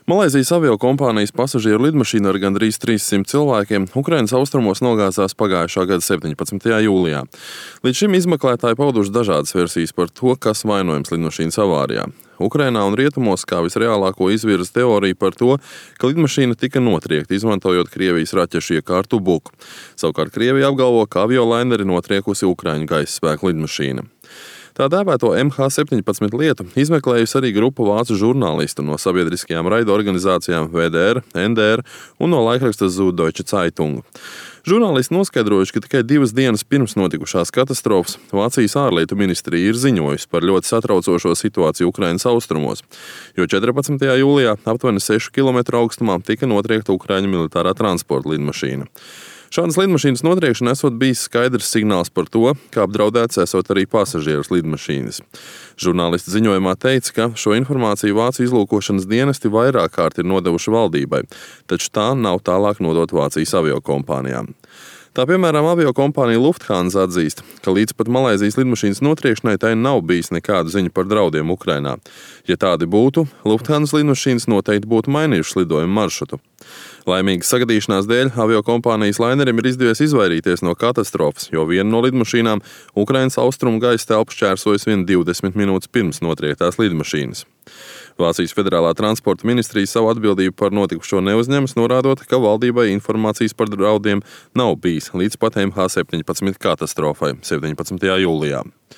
Malaizijas aviokompānijas pasažieru lidmašīna ar gandrīz 300 cilvēkiem Ukrainas austrumos nogāzās pagājušā gada 17. jūlijā. Līdz šim izmeklētāji pauduši dažādas versijas par to, kas vainojams lidmašīnas avārijā. Ukrainā un rietumos kā visreālāko izvirza teorija par to, ka lidmašīna tika notriekta, izmantojot Krievijas raķešu iekārtu Buk. Savukārt Krievija apgalvo, ka aviolaineri notriekusi Ukraiņu gaisa spēku lidmašīna. Tā dēvēto MH17 lietu izmeklējusi arī grupa vācu žurnālistu no sabiedriskajām raidorganizācijām VDR, NDR un no laikraksta Süddeutsche Zeitung. Žurnālisti noskaidrojuši, ka tikai 2 dienas pirms notikušās katastrofas Vācijas ārlietu ministrija ir ziņojusi par ļoti satraucošo situāciju Ukrainas austrumos, jo 14. jūlijā aptuveni 6 km augstumā tika notriekta Ukraiņu militārā transporta lidmašīna. Šādas lidmašīnas notriekšana esot bijis skaidrs signāls par to, ka apdraudēts esot arī pasažierus lidmašīnas. Žurnālisti ziņojumā teica, ka šo informāciju Vācu izlūkošanas dienesti vairāk kārt ir nodevuši valdībai, taču tā nav tālāk nodot Vācijas aviokompānijām. Tā piemēram, aviokompānija Lufthansa atzīst, ka līdz pat Malaizijas lidmašīnas notriekšanai tai nav bijis nekādu ziņu par draudiem Ukrainā. Ja tādi būtu, Lufthansa lidmašīnas noteikti būtu mainījušas lidojumu maršrutu. Laimīgas sagadīšanās dēļ aviokompānijas lainerim ir izdevies izvairīties no katastrofas, jo viena no lidmašīnām Ukrainas austrumu gaisa telpu šķērsojas vien 20 minūtes pirms notriektās lidmašīnas. Vācijas federālā transporta ministrija savu atbildību par notikušo neuzņemas, norādot, ka valdībai informācijas par draudiem nav bijis līdz pat MH17 katastrofai 17. jūlijā.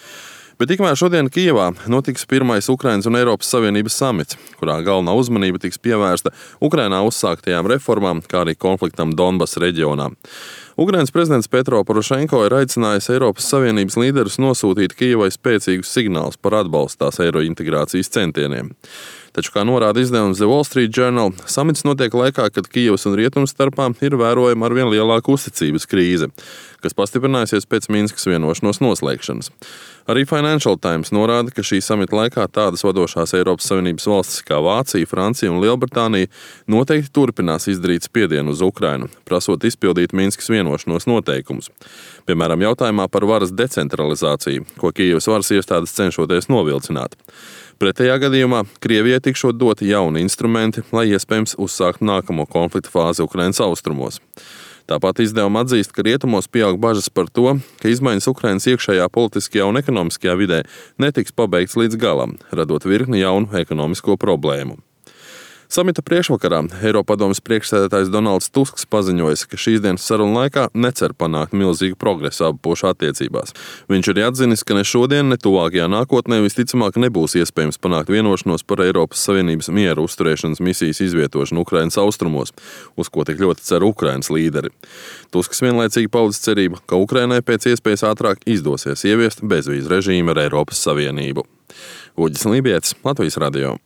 Bet tikmēr šodien Kijevā notiks pirmais Ukrainas un Eiropas Savienības samits, kurā galvenā uzmanība tiks pievērsta Ukrainā uzsāktajām reformām, kā arī konfliktam Donbas reģionā. Ukrainas prezidents Petro Porošenko ir aicinājis Eiropas Savienības līderus nosūtīt Kijevai spēcīgus signālus par atbalstu tās eirointegrācijas centieniem. Taču, kā norāda izdevums The Wall Street Journal, samits notiek laikā, kad Kijevas un Rietumu starpā ir vērojama arvien lielāka uzticības krīze, kas pastiprinājusies pēc Minskas vienošanos noslēgšanas. Arī Financial Times norāda, ka šī samita laikā tādas vadošās Eiropas Savienības valstis kā Vācija, Francija un Lielbritānija noteikti turpinās izdarīt spiedienu uz Ukrainu, prasot izpildīt Minskas vienošanos noteikumus. Piemēram, jautājumā par varas decentralizāciju, ko Kijevas varas iestādes cenšoties novilcināt. Pretējā gadījumā Krievijai tikšot doti jauni instrumenti, lai iespējams uzsāktu nākamo konflikta fāzi Ukrainas austrumos. Tāpat izdevuma atzīst, ka rietumos pieaug bažas par to, ka izmaiņas Ukrainas iekšējā politiskajā un ekonomiskajā vidē netiks pabeigts līdz galam, radot virkni jaunu ekonomisko problēmu. Samita priekšvakarā Eiropadomes priekšsēdētājs Donalds Tusks paziņoja, ka šīs dienas sarunu laikā necer panākt milzīgu progresu abu pušu attiecībās. Viņš arī atzinis, ka ne šodien, ne tuvākajā nākotnē visticamāk nebūs iespējams panākt vienošanos par Eiropas Savienības mieru uzturēšanas misijas izvietošanu Ukrainas austrumos, uz ko tik ļoti cer Ukrainas līderi. Tusks vienlaicīgi paudis cerību, ka Ukrainai pēc iespējas ātrāk izdosies ieviest bezvīzu režīmu ar Eiropas Savienību. Uģis Lībietis, Latvijas radio.